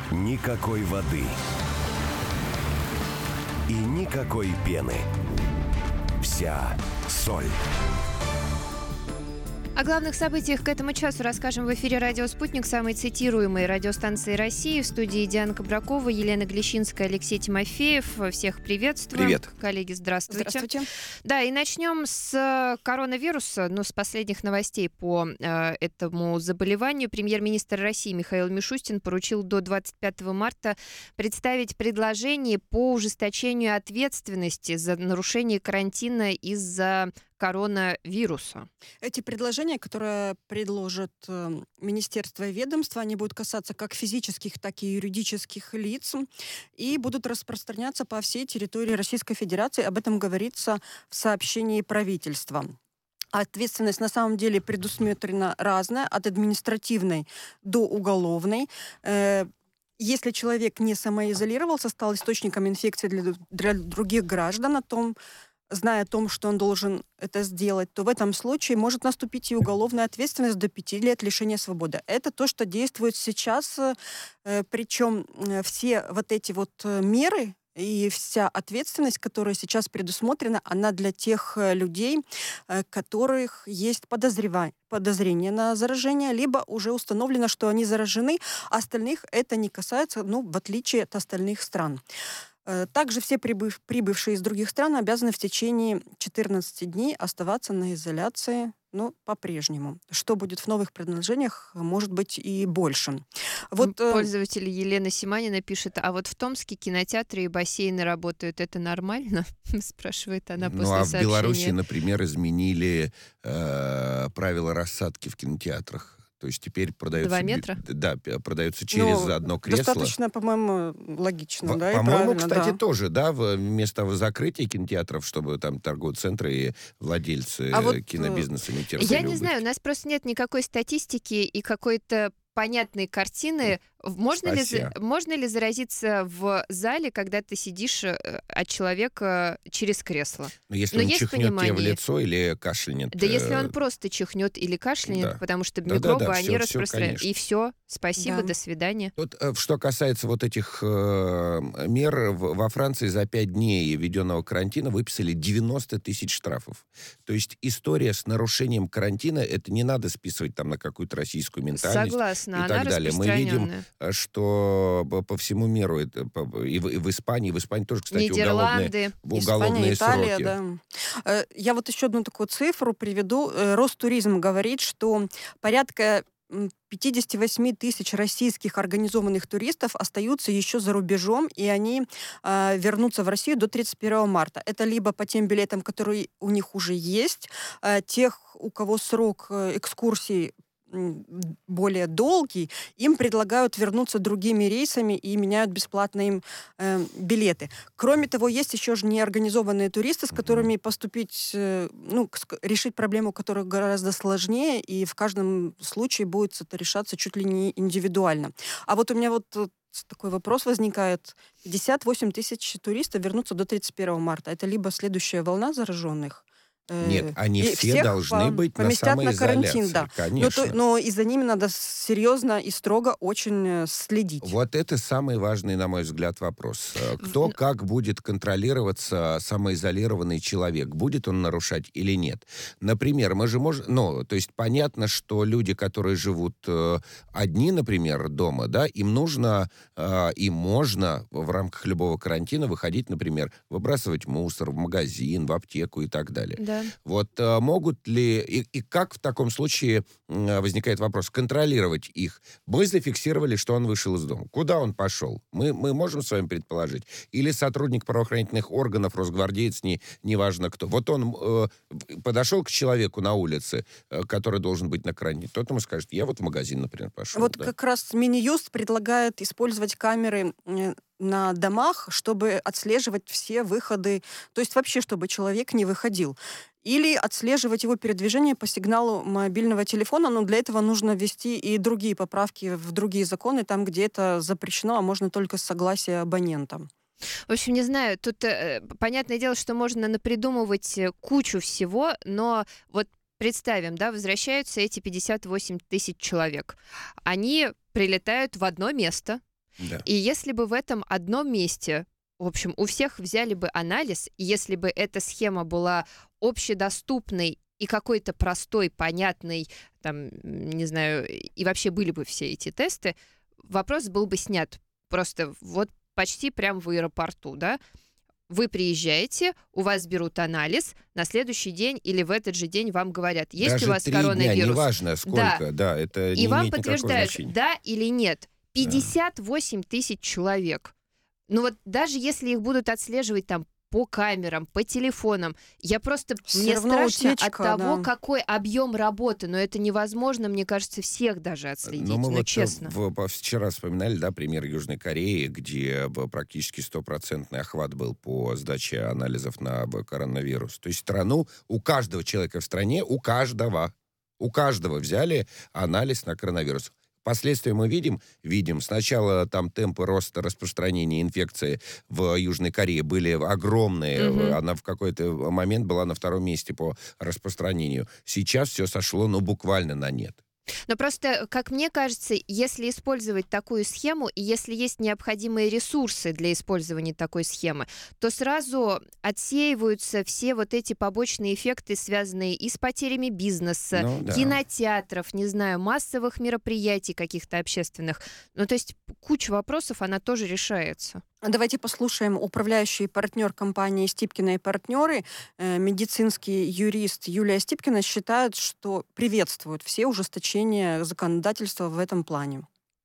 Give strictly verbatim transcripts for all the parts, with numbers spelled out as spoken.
Никакой воды. И никакой пены. Вся соль. О главных событиях к этому часу расскажем в эфире «Радио Спутник», самой цитируемой радиостанции России. В студии Диана Кабракова, Елена Глещинская, Алексей Тимофеев. Всех приветствуем. Привет. Коллеги, здравствуйте. Здравствуйте. Да, и начнем с коронавируса, ну, с последних новостей по э, этому заболеванию. Премьер-министр России Михаил Мишустин поручил до двадцать пятого марта представить предложение по ужесточению ответственности за нарушение карантина из-за коронавируса. Эти предложения, которые предложат э, министерство и ведомство, они будут касаться как физических, так и юридических лиц и будут распространяться по всей территории Российской Федерации. Об этом говорится в сообщении правительства. Ответственность на самом деле предусмотрена разная, от административной до уголовной. Э, Если человек не самоизолировался, стал источником инфекции для, для других граждан, о том, зная о том, что он должен это сделать, то в этом случае может наступить и уголовная ответственность до пяти лет лишения свободы. Это то, что действует сейчас, э, причем э, все вот эти вот меры и вся ответственность, которая сейчас предусмотрена, она для тех людей, э, которых есть подозревание, подозрение на заражение, либо уже установлено, что они заражены, остальных это не касается, ну, в отличие от остальных стран. Также все прибыв, прибывшие из других стран обязаны в течение четырнадцати дней оставаться на изоляции, ну, по-прежнему. Что будет в новых предложениях, может быть и больше. Вот, пользователь Елена Симанина пишет, а вот в Томске кинотеатры и бассейны работают, это нормально? Спрашивает она после сообщения. Ну, а в Беларуси, например, изменили э, правила рассадки в кинотеатрах. То есть теперь продается... Два метра? Да, продается через ну, одно кресло. Достаточно, по-моему, логично, в, да, По-моему, и кстати, да. тоже, да, вместо закрытия кинотеатров, чтобы там торговые центры и владельцы а вот кинобизнеса не терпели. Я не знаю, у нас просто нет никакой статистики и какой-то понятной картины. Можно ли, можно ли заразиться в зале, когда ты сидишь от человека через кресло? Но если Но он есть чихнет понимание? тебе в лицо или кашлянет. Да, если он просто чихнет или кашлянет, да. потому что микробы, да, да, да, они все, распространяются. Все, и все, спасибо, да. до свидания. Тут, что касается вот этих э, мер, во Франции за пять дней введенного карантина выписали девяносто тысяч штрафов. То есть история с нарушением карантина, это не надо списывать там на какую-то российскую ментальность. Согласна, и она так далее. Мы видим, что по всему миру, это, и, в, и в Испании, в Испании тоже, кстати, Нидерланды, уголовные, уголовные Испания, сроки. Италия, да. Я вот еще одну такую цифру приведу. Ростуризм говорит, что порядка пятьдесят восемь тысяч российских организованных туристов остаются еще за рубежом, и они э, вернутся в Россию до тридцать первого марта. Это либо по тем билетам, которые у них уже есть, э, тех, у кого срок э, экскурсии более долгий, им предлагают вернуться другими рейсами и меняют бесплатно им э, билеты. Кроме того, есть еще же неорганизованные туристы, с которыми поступить, э, ну, решить проблему, которая гораздо сложнее, и в каждом случае будет это решаться чуть ли не индивидуально. А вот у меня вот такой вопрос возникает. пятьдесят восемь тысяч туристов вернутся до тридцать первого марта. Это либо следующая волна зараженных, Нет, они и все должны быть поместят на самоизоляции, на карантин, да. конечно. Но, но и за ними надо серьезно и строго очень следить. Вот это самый важный, на мой взгляд, вопрос. Кто как будет контролироваться самоизолированный человек? Будет он нарушать или нет? Например, мы же можем... Ну, то есть понятно, что люди, которые живут э, одни, например, дома, да, им нужно, э, им можно в рамках любого карантина выходить, например, выбрасывать мусор в магазин, в аптеку и так далее. Да. Вот а, могут ли, и, и как в таком случае а, возникает вопрос, контролировать их? Мы зафиксировали, что он вышел из дома. Куда он пошел? Мы, мы можем с вами предположить? Или сотрудник правоохранительных органов, росгвардеец, не, неважно кто. Вот он э, подошел к человеку на улице, э, который должен быть на карантине. Тот ему скажет, я вот в магазин, например, пошел. Вот да. как раз Минюст предлагает использовать камеры на домах, чтобы отслеживать все выходы, то есть вообще, чтобы человек не выходил. Или отслеживать его передвижение по сигналу мобильного телефона, но для этого нужно ввести и другие поправки в другие законы, там, где это запрещено, а можно только с согласия абонента. В общем, не знаю, тут э, понятное дело, что можно напридумывать кучу всего, но вот представим, да, возвращаются эти пятьдесят восемь тысяч человек. Они прилетают в одно место, Да. И если бы в этом одном месте, в общем, у всех взяли бы анализ, и если бы эта схема была общедоступной и какой-то простой, понятной, там, не знаю, и вообще были бы все эти тесты, вопрос был бы снят просто вот почти прямо в аэропорту, да? Вы приезжаете, у вас берут анализ, на следующий день или в этот же день вам говорят, есть Даже у вас три коронавирус. дня, неважно сколько, да, да это и не вам имеет никакого подтверждают, значения. да или нет. пятьдесят восемь тысяч человек. Ну вот даже если их будут отслеживать там по камерам, по телефонам, я просто... Всё мне равно страшно утечка, от того, да. какой объем работы, но это невозможно, мне кажется, всех даже отследить, Ну, мы ну, вот честно. в- в- вчера вспоминали, да, пример Южной Кореи, где б- практически стопроцентный охват был по сдаче анализов на б- коронавирус. То есть страну, у каждого человека в стране, у каждого, у каждого взяли анализ на коронавирус. Последствия мы видим? Видим. Сначала там темпы роста распространения инфекции в Южной Корее были огромные. Мгм. Она в какой-то момент была на втором месте по распространению. Сейчас все сошло, ну, буквально на нет. Но просто, как мне кажется, если использовать такую схему, и если есть необходимые ресурсы для использования такой схемы, то сразу отсеиваются все вот эти побочные эффекты, связанные и с потерями бизнеса, Ну, да. кинотеатров, не знаю, массовых мероприятий каких-то общественных. Ну, то есть куча вопросов, она тоже решается. Давайте послушаем управляющий партнер компании «Стипкина и партнеры», э, медицинский юрист Юлия Стипкина считает, что приветствует все ужесточения законодательства в этом плане.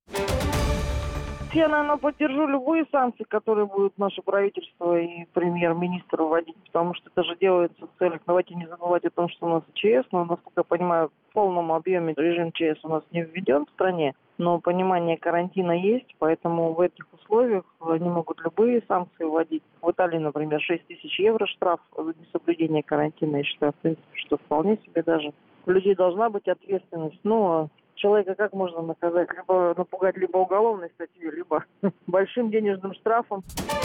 Я, наверное, поддержу любые санкции, которые будут наше правительство и премьер-министр вводить, потому что это же делается в целях, давайте не забывать о том, что у нас ЧС, но, насколько я понимаю, в полном объеме режим ЧС у нас не введен в стране, но понимание карантина есть, поэтому в этих условиях они могут любые санкции вводить. В Италии, например, шесть тысяч евро штраф за несоблюдение карантина, я считаю, в принципе, что вполне себе даже. У людей должна быть ответственность, но человека как можно наказать? Либо напугать либо уголовной статьей, либо большим денежным штрафом.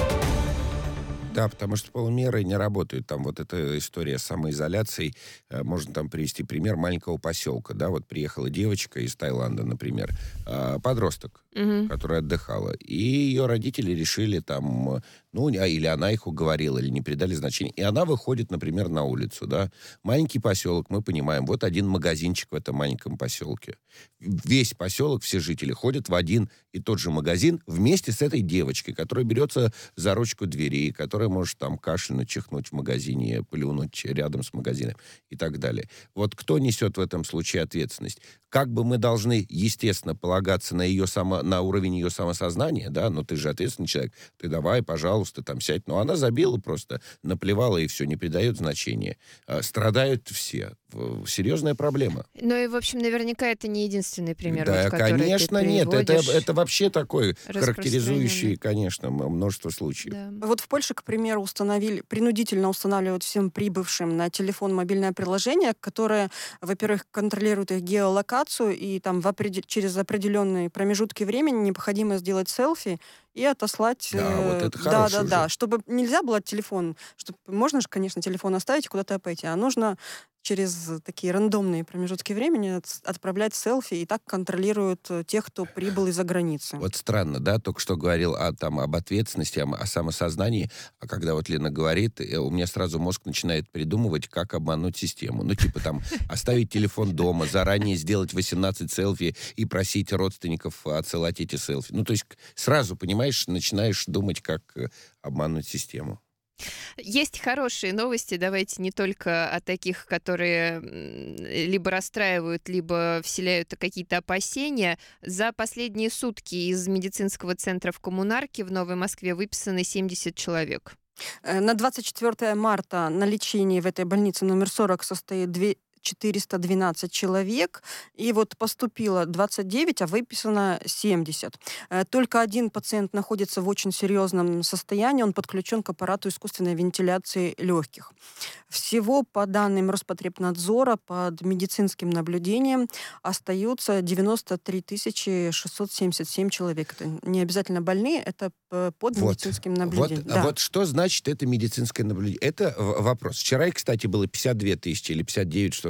Да, потому что полумеры не работают. Там вот эта история с самоизоляцией. э, Можно там привести пример маленького поселка. Да, вот приехала девочка из Таиланда, например, э, подросток, Мгм. которая отдыхала. И ее родители решили там, э, ну, а- или она их уговорила, или не придали значения. И она выходит, например, на улицу, да. Маленький поселок, мы понимаем, вот один магазинчик в этом маленьком поселке. Весь поселок, все жители ходят в один и тот же магазин вместе с этой девочкой, которая берется за ручку двери, которая может там кашлянуть, чихнуть в магазине, плюнуть рядом с магазином и так далее. Вот кто несет в этом случае ответственность? Как бы мы должны, естественно, полагаться на ее само, на уровень ее самосознания, да, но ты же ответственный человек, ты давай, пожалуйста, там сядь. Но она забила просто, наплевала и все, не придает значения. А, страдают все. В- Серьезная проблема. Ну и, в общем, наверняка это не единственный пример, Да, вот, который конечно, ты нет. Это, приводишь. это вообще такой Распространенный. характеризующий, конечно, м- множество случаев. Да. Вот в Польше, к примеру, установили, принудительно устанавливают всем прибывшим на телефон мобильное приложение, которое, во-первых, контролирует их геолокацию, и там в определ- через определенные промежутки времени необходимо сделать селфи и отослать... Да, э, вот это да, хороший да, уже. да, чтобы нельзя было телефон, чтобы можно же, конечно, телефон оставить и куда-то пойти, а нужно через такие рандомные промежутки времени от- отправлять селфи, и так контролируют э, тех, кто прибыл из-за границы. Вот странно, да, только что говорил о, там, об ответственности, о, о самосознании, а когда вот Лена говорит, э, у меня сразу мозг начинает придумывать, как обмануть систему. Ну, типа там, оставить телефон дома, заранее сделать восемнадцать селфи и просить родственников отсылать эти селфи. Ну, то есть к- сразу, понимаешь, начинаешь думать, как э, обмануть систему. Есть хорошие новости, давайте не только о таких, которые м, либо расстраивают, либо вселяют какие-то опасения. За последние сутки из медицинского центра в Коммунарке в Новой Москве выписаны семьдесят человек. Э, На двадцать четвёртое марта на лечении в этой больнице номер сорок состоит две- четыреста двенадцать человек, и вот поступило двадцать девять, а выписано семьдесят. Э, Только один пациент находится в очень серьезном состоянии, он подключен к аппарату искусственной вентиляции легких. Всего, по данным Роспотребнадзора, под медицинским наблюдением остаются девяносто три тысячи шестьсот семьдесят семь человек. Это не обязательно больные, это п- под Вот. медицинским Вот, наблюдением. а Да. вот что значит это медицинское наблюдение? Это в- вопрос. Вчера, кстати, было пятьдесят две тысячи или пятьдесят девять, что-то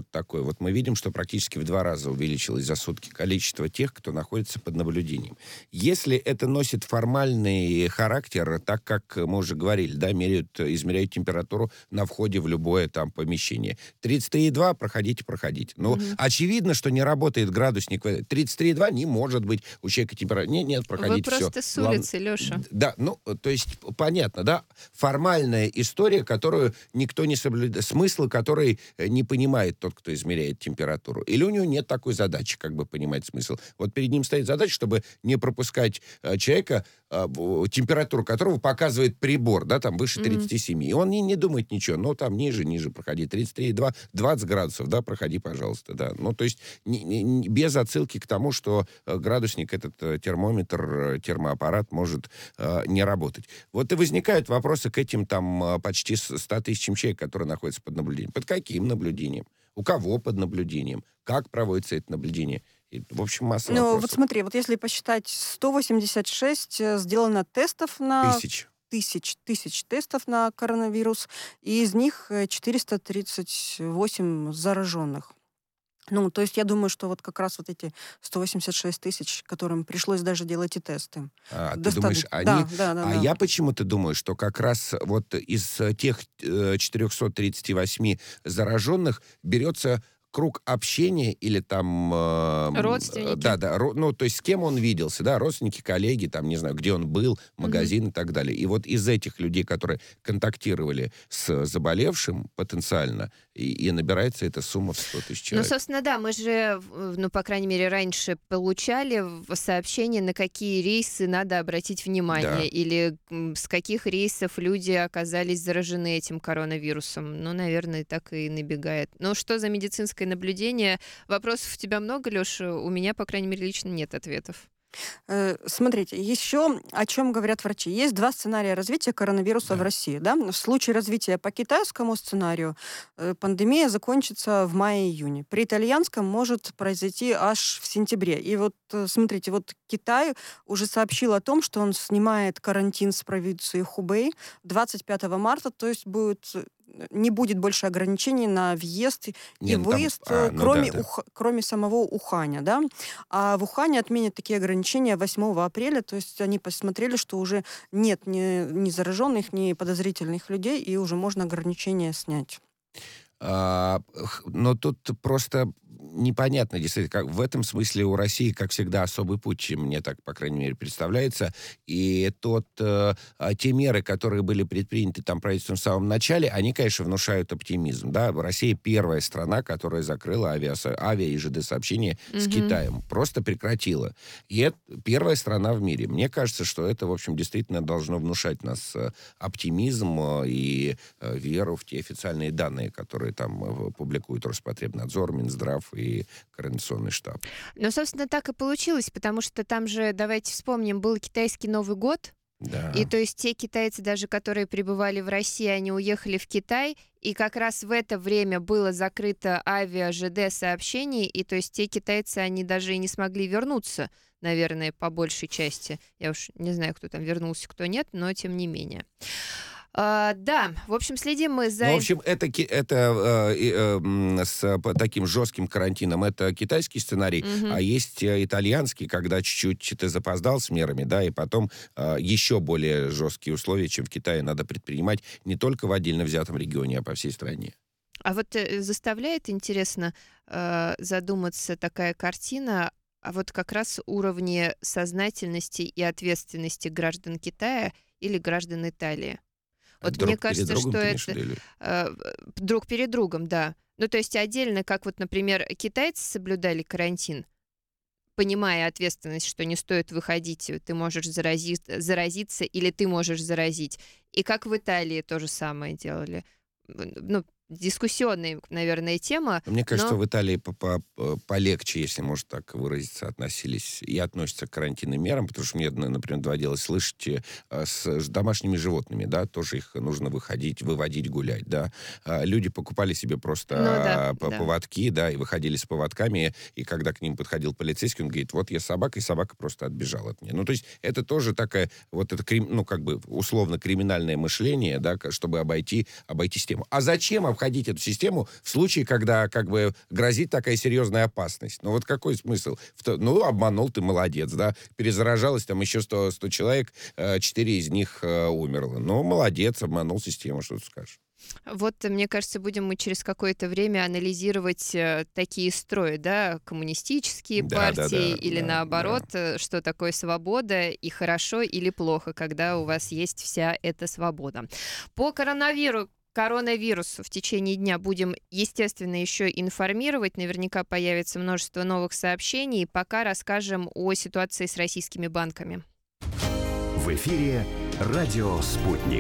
что-то такое. Вот мы видим, что практически в два раза увеличилось за сутки количество тех, кто находится под наблюдением. Если это носит формальный характер, так как мы уже говорили, да, меряют, измеряют температуру на входе в любое там помещение. тридцать три и два, проходите, проходите. Ну, угу. Очевидно, что не работает градусник. тридцать три и два не может быть у человека температура. Нет, нет, проходите, все. Вы просто с улицы, Глав... Леша. Да, ну, то есть, понятно, да, формальная история, которую никто не соблюдает, смысл которой не понимает тот, кто измеряет температуру. Или у него нет такой задачи, как бы понимать смысл. Вот перед ним стоит задача, чтобы не пропускать э, человека, э, температуру которого показывает прибор, да, там выше тридцати семи. Mm-hmm. И он не, не думает ничего, но там ниже, ниже проходи. тридцать три и два, двадцать градусов, да, проходи, пожалуйста, да. Ну, то есть не, не, без отсылки к тому, что э, градусник, этот э, термометр, э, термоаппарат может э, не работать. Вот и возникают вопросы к этим там э, почти ста тысячам человек, которые находятся под наблюдением. Под каким наблюдением? У кого под наблюдением? Как проводится это наблюдение? И, в общем, масса ну, вопросов. Вот смотри, вот если посчитать, сто восемьдесят шесть сделано тестов на... Тысяч. Тысяч, тысяч тестов на коронавирус, и из них четыреста тридцать восемь зараженных. Ну, то есть я думаю, что вот как раз вот эти сто восемьдесят шесть тысяч, которым пришлось даже делать и тесты. А, Доста... ты думаешь, они... Да, да, да, а да. я почему-то думаю, что как раз вот из тех четырехсот тридцати восьми зараженных берется круг общения или там... Э, Родственники. Да, да, ро, ну, то есть с кем он виделся, да, родственники, коллеги, там, не знаю, где он был, магазин mm-hmm. и так далее. И вот из этих людей, которые контактировали с заболевшим потенциально, и, и набирается эта сумма в сто тысяч человек. Ну, собственно, да, мы же, ну, по крайней мере, раньше получали сообщения, на какие рейсы надо обратить внимание, да. или с каких рейсов люди оказались заражены этим коронавирусом. Ну, наверное, так и набегает. Но что за медицинское наблюдение? Вопросов у тебя много, Леша? У меня, по крайней мере, лично нет ответов. Смотрите, еще о чем говорят врачи. Есть два сценария развития коронавируса да. в России. Да? В случае развития по китайскому сценарию пандемия закончится в мае-июне. При итальянском может произойти аж в сентябре. И вот смотрите, вот Китай уже сообщил о том, что он снимает карантин с провинции Хубэй двадцать пятого марта, то есть будет... не будет больше ограничений на въезд Не, и ну, выезд, там, а, ну, кроме, да, да. Ух, кроме самого Уханя. Да? А в Ухане отменят такие ограничения восьмого апреля, то есть они посмотрели, что уже нет ни, ни зараженных, ни подозрительных людей, и уже можно ограничения снять. А, но тут просто непонятно, действительно, как в этом смысле у России, как всегда, особый путь, мне так, по крайней мере, представляется. И тот, э, те меры, которые были предприняты там правительством в самом начале, они, конечно, внушают оптимизм. Да? Россия первая страна, которая закрыла авиа, авиа и ЖД-сообщения mm-hmm. с Китаем. Просто прекратила. И это первая страна в мире. Мне кажется, что это, в общем, действительно должно внушать нас оптимизм и веру в те официальные данные, которые там публикует Роспотребнадзор, Минздрав и Координационный штаб. Ну, собственно, так и получилось, потому что там же, давайте вспомним, был китайский Новый год, да. и то есть те китайцы даже, которые пребывали в России, они уехали в Китай, и как раз в это время было закрыто авиа-ЖД-сообщение, и то есть те китайцы, они даже и не смогли вернуться, наверное, по большей части. Я уж не знаю, кто там вернулся, кто нет, но тем не менее. Uh, да, в общем, следим мы за... Ну, в общем, это, это э, э, с таким жестким карантином, это китайский сценарий, uh-huh. а есть итальянский, когда чуть-чуть ты запоздал с мерами, да, и потом э, еще более жесткие условия, чем в Китае, надо предпринимать не только в отдельно взятом регионе, а по всей стране. А вот э, заставляет, интересно, э, задуматься такая картина, а вот как раз уровне сознательности и ответственности граждан Китая или граждан Италии. Вот друг мне кажется, другом, что это или... э, друг перед другом, да. Ну, то есть отдельно, как вот, например, китайцы соблюдали карантин, понимая ответственность, что не стоит выходить, ты можешь заразить, заразиться или ты можешь заразить. И как в Италии то же самое делали. Ну, дискуссионная, наверное, тема. Мне кажется, но... в Италии полегче, если можно так выразиться, относились и относятся к карантинным мерам, потому что мне, например, доводилось слышать с домашними животными, да, тоже их нужно выходить, выводить, гулять, да. Люди покупали себе просто ну, да, поводки, да. да, и выходили с поводками, и когда к ним подходил полицейский, он говорит, вот я собака, и собака просто отбежала от меня. Ну, то есть это тоже такая, вот это, ну, как бы условно криминальное мышление, да, чтобы обойти, обойти систему. А зачем обходить эту систему в случае, когда как бы грозит такая серьезная опасность. Ну вот какой смысл? Ну, обманул, ты молодец, да. Перезаражалось там еще сто, сто человек, четыре из них умерло. Ну, молодец, обманул систему, что ты скажешь. Вот, мне кажется, будем мы через какое-то время анализировать э, такие строи, да, коммунистические да, партии да, да, или да, наоборот, да. э, что такое свобода и хорошо или плохо, когда у вас есть вся эта свобода. По коронавирусу коронавирусу в течение дня будем, естественно, еще информировать. Наверняка появится множество новых сообщений. Пока расскажем о ситуации с российскими банками. В эфире «Радио Спутник».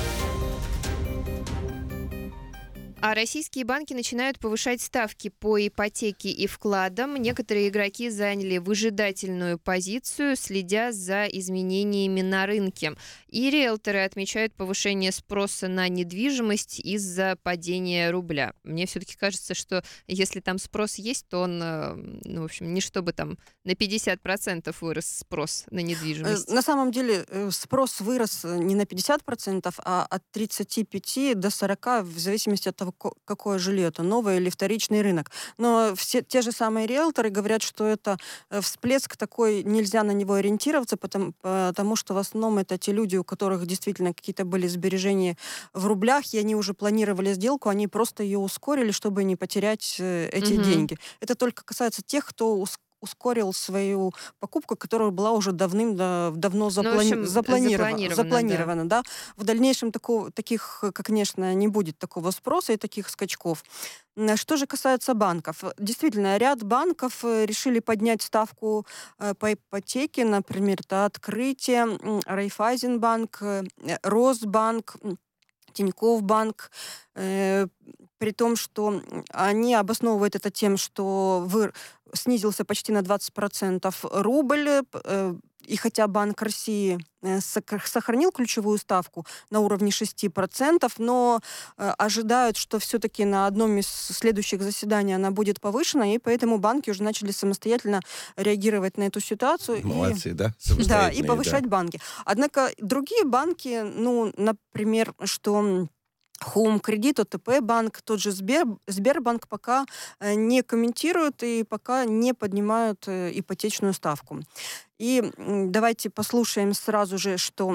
А российские банки начинают повышать ставки по ипотеке и вкладам. Некоторые игроки заняли выжидательную позицию, следя за изменениями на рынке. И риэлторы отмечают повышение спроса на недвижимость из-за падения рубля. Мне все-таки кажется, что если там спрос есть, то он, ну, в общем, не чтобы там на пятьдесят процентов вырос спрос на недвижимость. На самом деле спрос вырос не на пятьдесят процентов, а от тридцати пяти до сорока, в зависимости от того, какое жилье, это новый или вторичный рынок. Но все те же самые риэлторы говорят, что это всплеск такой, нельзя на него ориентироваться, потому, потому что в основном это те люди, у которых действительно какие-то были сбережения в рублях, и они уже планировали сделку, они просто ее ускорили, чтобы не потерять эти Угу. деньги. Это только касается тех, кто ускорил ускорил свою покупку, которая была уже давным-давно заплани... ну, в общем, запланирована. запланировано, запланирована да. Да. В дальнейшем такого, таких, конечно, не будет такого спроса и таких скачков. Что же касается банков. Действительно, ряд банков решили поднять ставку по ипотеке, например, это Открытие, Райфайзенбанк, Росбанк, Тинькофф банк, э, при том, что они обосновывают это тем, что вы, снизился почти на двадцать процентов рубль, э, и хотя Банк России э, сохранил ключевую ставку на уровне шесть процентов, но э, ожидают, что все-таки на одном из следующих заседаний она будет повышена, и поэтому банки уже начали самостоятельно реагировать на эту ситуацию. Молодцы, и, да? Да, и повышать да. банки. Однако другие банки, ну, например, что... Хоум Кредит, ОТП банк, тот же Сбер, Сбербанк пока не комментируют и пока не поднимают ипотечную ставку. И давайте послушаем сразу же, что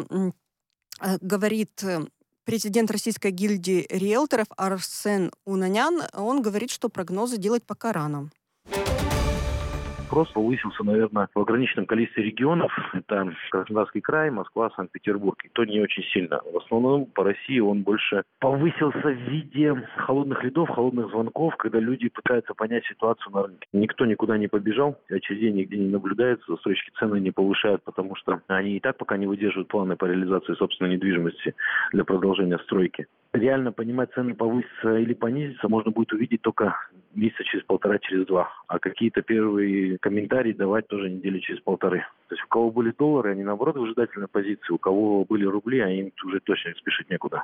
говорит президент Российской гильдии риэлторов Арсен Унанян. Он говорит, что прогнозы делать пока рано. Спрос повысился, наверное, в ограниченном количестве регионов. Это Краснодарский край, Москва, Санкт-Петербург. И то не очень сильно. В основном по России он больше повысился в виде холодных лидов, холодных звонков, когда люди пытаются понять ситуацию на рынке. Никто никуда не побежал, очередей нигде не наблюдается, застройщики цены не повышают, потому что они и так пока не выдерживают планы по реализации собственной недвижимости для продолжения стройки. Реально понимать, цены повысятся или понизятся, можно будет увидеть только месяца через полтора, через два. А какие-то первые комментарии давать тоже недели через полторы. То есть у кого были доллары, они наоборот в выжидательной позиции. У кого были рубли, они уже точно спешить некуда.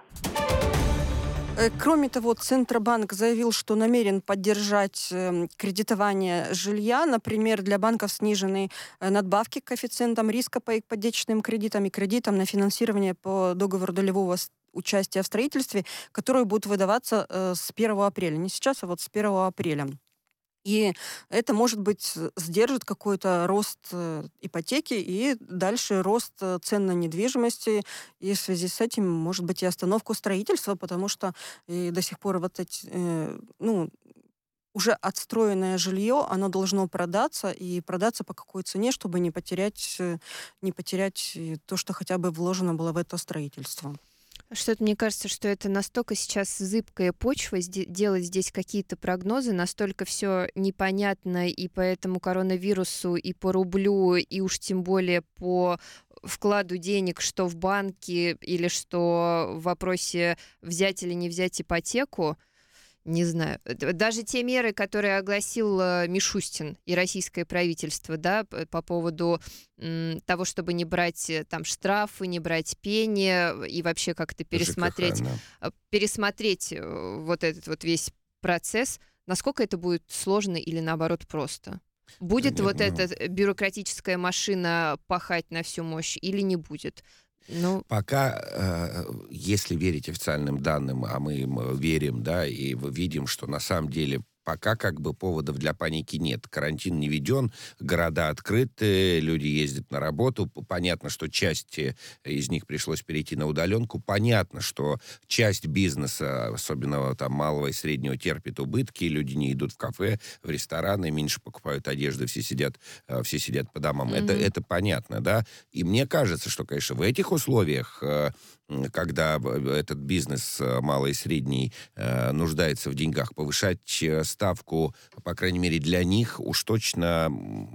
Кроме того, Центробанк заявил, что намерен поддержать кредитование жилья. Например, для банков снижены надбавки к коэффициентам риска по ипотечным кредитам и кредитам на финансирование по договору долевого участия в строительстве, которые будут выдаваться с первого апреля. Не сейчас, а вот с первого апреля. И это, может быть, сдержит какой-то рост ипотеки и дальше рост цен на недвижимости. И в связи с этим, может быть, и остановку строительства, потому что и до сих пор вот эти, э, ну, уже отстроенное жилье, оно должно продаться, и продаться по какой цене, чтобы не потерять, не потерять то, что хотя бы вложено было в это строительство. Что-то мне кажется, что это настолько сейчас зыбкая почва, делать здесь какие-то прогнозы, настолько все непонятно и по этому коронавирусу, и по рублю, и уж тем более по вкладу денег, что в банке, или что в вопросе взять или не взять ипотеку. Не знаю. Даже те меры, которые огласил Мишустин и российское правительство, да, по поводу м, того, чтобы не брать там штрафы, не брать пени и вообще как-то пересмотреть, ЖКХ, да. пересмотреть вот этот вот весь процесс, насколько это будет сложно или наоборот просто? Будет Нет, вот ну... эта бюрократическая машина пахать на всю мощь или не будет? Ну, Пока, э, если верить официальным данным, а мы им верим, да, и видим, что на самом деле пока как бы поводов для паники нет. Карантин не введен, города открыты, люди ездят на работу. Понятно, что часть из них пришлось перейти на удаленку. Понятно, что часть бизнеса, особенно там малого и среднего, терпит убытки. Люди не идут в кафе, в рестораны, меньше покупают одежду, все сидят, все сидят по домам. Mm-hmm. Это, это понятно, да. И мне кажется, что, конечно, в этих условиях, когда этот бизнес малый и средний нуждается в деньгах, повышать ставку, по крайней мере, для них уж точно,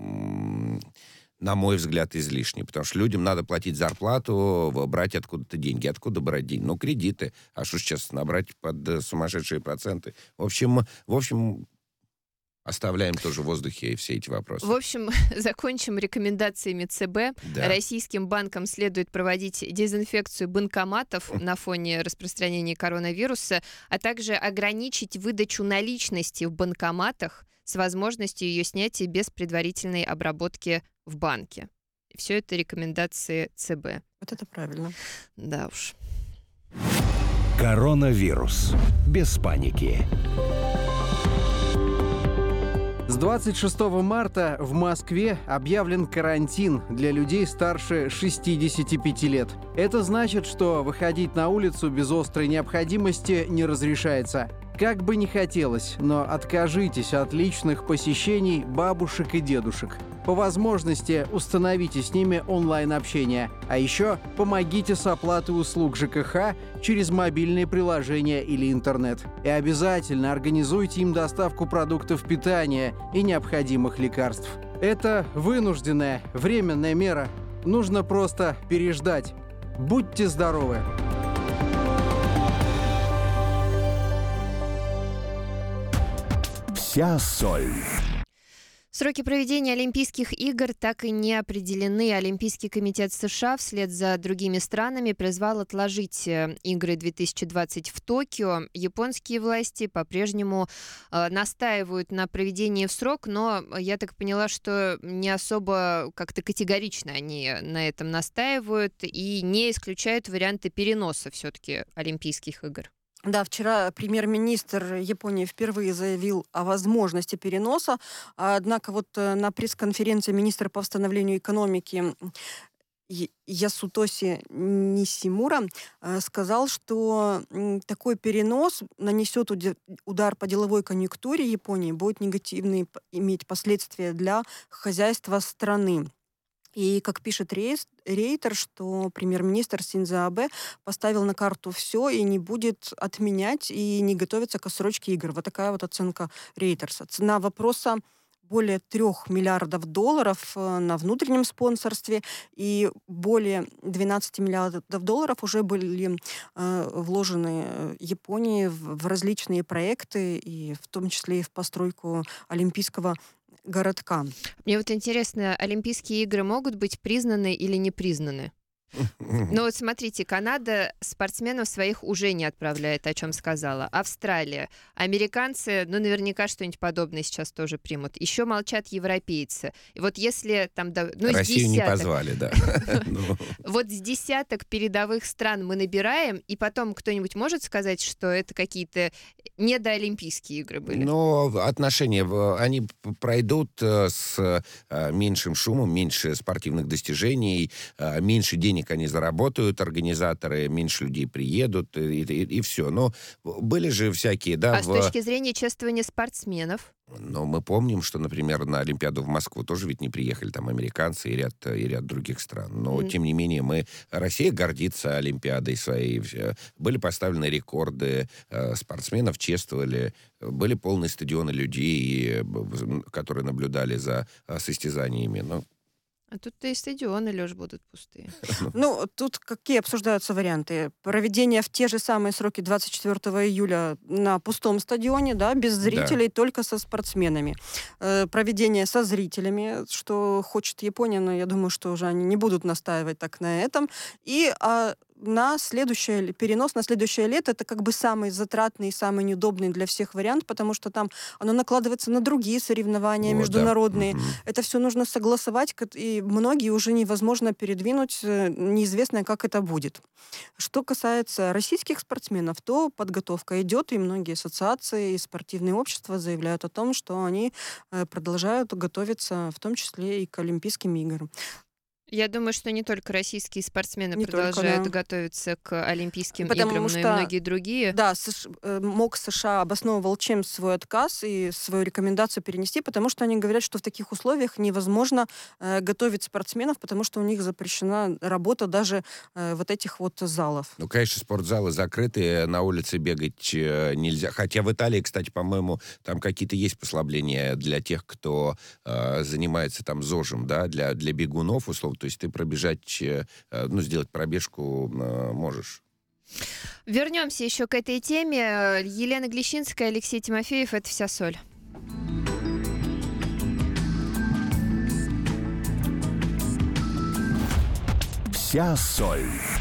на мой взгляд, излишне. Потому что людям надо платить зарплату, брать откуда-то деньги. Откуда брать деньги? Ну, кредиты. А что сейчас набрать под сумасшедшие проценты? В общем, в общем... Оставляем тоже в воздухе все эти вопросы. В общем, закончим рекомендациями ЦБ. Да. Российским банкам следует проводить дезинфекцию банкоматов на фоне распространения коронавируса, а также ограничить выдачу наличности в банкоматах с возможностью ее снятия без предварительной обработки в банке. Все это рекомендации ЦБ. Вот это правильно. Да уж. Коронавирус. Без паники. С двадцать шестого марта в Москве объявлен карантин для людей старше шестидесяти пяти лет. Это значит, что выходить на улицу без острой необходимости не разрешается. Как бы ни хотелось, но откажитесь от личных посещений бабушек и дедушек. По возможности установите с ними онлайн-общение. А еще помогите с оплатой услуг ЖКХ через мобильные приложения или интернет. И обязательно организуйте им доставку продуктов питания и необходимых лекарств. Это вынужденная, временная мера. Нужно просто переждать. Будьте здоровы! Вся соль. Сроки проведения Олимпийских игр так и не определены. Олимпийский комитет США вслед за другими странами призвал отложить игры две тысячи двадцать в Токио. Японские власти по-прежнему э, настаивают на проведении в срок, но я так поняла, что не особо как-то категорично они на этом настаивают и не исключают варианты переноса все-таки Олимпийских игр. Да, вчера премьер-министр Японии впервые заявил о возможности переноса, однако вот на пресс-конференции министра по восстановлению экономики Ясутоси Нисимура сказал, что такой перенос нанесет удар по деловой конъюнктуре Японии, будет негативные иметь последствия для хозяйства страны. И, как пишет Рейтер, что премьер-министр Синдзо Абэ поставил на карту все и не будет отменять и не готовится к отсрочке игр. Вот такая вот оценка Рейтерса. Цена вопроса более трех миллиардов долларов на внутреннем спонсорстве, и более двенадцать миллиардов долларов уже были э, вложены Японии в, в различные проекты, и в том числе и в постройку Олимпийского городка. Мне вот интересно, Олимпийские игры могут быть признаны или не признаны? Ну вот смотрите, Канада спортсменов своих уже не отправляет, о чем сказала. Австралия. Американцы, ну наверняка что-нибудь подобное сейчас тоже примут. Еще молчат европейцы. И вот если там... Ну, Россию не позвали, да. Вот с десяток передовых стран мы набираем, и потом кто-нибудь может сказать, что это какие-то недоолимпийские игры были? Ну, отношения, они пройдут с меньшим шумом, меньше спортивных достижений, меньше денег они заработают, организаторы, меньше людей приедут, и, и, и все. Но были же всякие, да... А в... с точки зрения чествования спортсменов? Но мы помним, что, например, на Олимпиаду в Москву тоже ведь не приехали там американцы и ряд, и ряд других стран. Но, mm. тем не менее, мы... Россия гордится Олимпиадой своей. Были поставлены рекорды, спортсменов чествовали, были полные стадионы людей, которые наблюдали за состязаниями. Но... А тут-то и стадионы, Лёш, будут пустые. Ну, тут какие обсуждаются варианты? Проведение в те же самые сроки двадцать четвёртого июля на пустом стадионе, да, без зрителей, да. Только со спортсменами. Э, проведение со зрителями, что хочет Япония, но я думаю, что уже они не будут настаивать так на этом. И а, на следующее, перенос на следующее лето это как бы самый затратный и самый неудобный для всех вариант, потому что там оно накладывается на другие соревнования Вот, международные. да. Мгм. Это все нужно согласовать, и многие уже невозможно передвинуть, неизвестно, как это будет. Что касается российских спортсменов, то подготовка идет, и многие ассоциации и спортивные общества заявляют о том, что они продолжают готовиться, в том числе и к Олимпийским играм. Я думаю, что не только российские спортсмены Не продолжают только, да. готовиться к Олимпийским Потому играм, что, но и многие другие. Да, США, МОК США обосновывал чем свой отказ и свою рекомендацию перенести, потому что они говорят, что в таких условиях невозможно э, готовить спортсменов, потому что у них запрещена работа даже э, вот этих вот залов. Ну, конечно, спортзалы закрыты, на улице бегать э, нельзя. Хотя в Италии, кстати, по-моему, там какие-то есть послабления для тех, кто э, занимается там зожем, да, для, для бегунов, условно. То есть ты пробежать, э, ну, сделать пробежку э, можешь. Вернемся еще к этой теме. Елена Глещинская, Алексей Тимофеев. Это «Вся соль». Вся соль.